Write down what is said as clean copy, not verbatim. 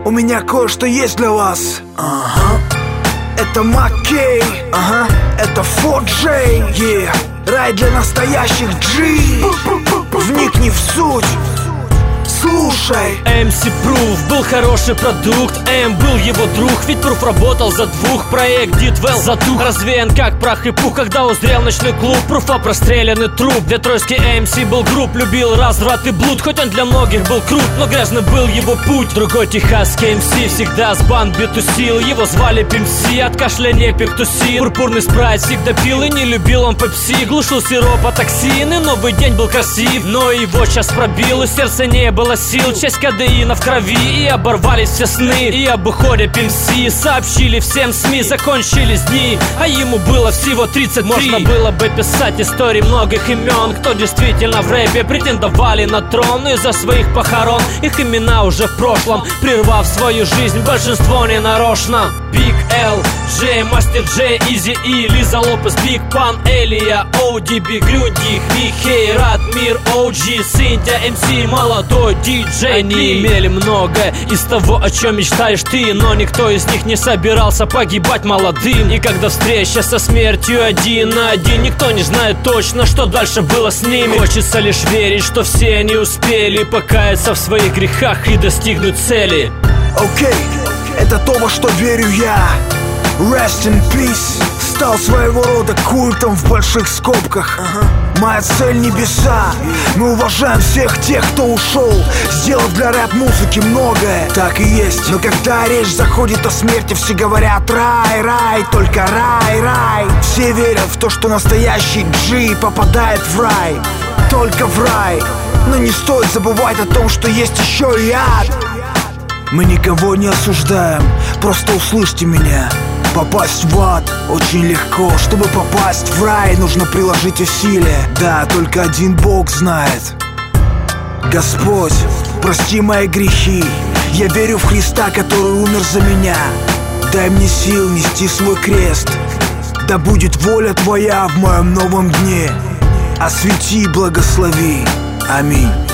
у меня кое-что есть для вас. Это Маккей, это 4J, рай для настоящих G. Вникни в суть, слушай. MC Proof был хороший продукт, М был его друг, ведь Proof работал за двух. Проект Did Well затух, развеян как прах и пух, когда узрел ночной клуб Proof простреленный труп. Детройский MC был груб, любил разврат и блуд, хоть он для многих был крут, но грязный был его путь. Другой техасский MC всегда с бандой тусил, его звали Пимси, от кашляния пектусин. Пурпурный спрайт всегда пил и не любил он пепси, глушил сиропа токсины, новый день был красив, но его час пробил, и сердце не было сил, часть кадеина в крови, и оборвались все сны. И об уходе Пимси сообщили всем СМИ, закончились дни, а ему было всего 33. Можно было бы писать истории многих имен, кто действительно в рэпе претендовали на трон. Из-за своих похорон их имена уже в прошлом, прервав свою жизнь большинство ненарочно. Big L, J, Master J, Easy E, Лиза Лопес, Big Pun, Элия, ODB, Грюндих, Михей, Ратмир, OG, Синтия, MC, молодой диджей. Они имели многое из того, о чем мечтаешь ты, но никто из них не собирался погибать молодым. И когда встреча со смертью один на один, никто не знает точно, что дальше было с ними. Хочется лишь верить, что все они успели покаяться в своих грехах и достигнуть цели. Окей, это то, во что верю я. Rest in peace стал своего рода культом в больших скобках. Моя цель — небеса. Мы уважаем всех тех, кто ушел, сделав для рэп-музыки многое. Так и есть. Но когда речь заходит о смерти, все говорят рай, рай, только рай, рай. Все верят в то, что настоящий G попадает в рай, только в рай. Но не стоит забывать о том, что есть еще и ад. Мы никого не осуждаем, просто услышьте меня. Попасть в ад очень легко. Чтобы попасть в рай, нужно приложить усилия. Да, только один Бог знает. Господь, прости мои грехи. Я верю в Христа, который умер за меня. Дай мне сил нести свой крест. Да будет воля Твоя в моем новом дне. Освети, благослови. Аминь.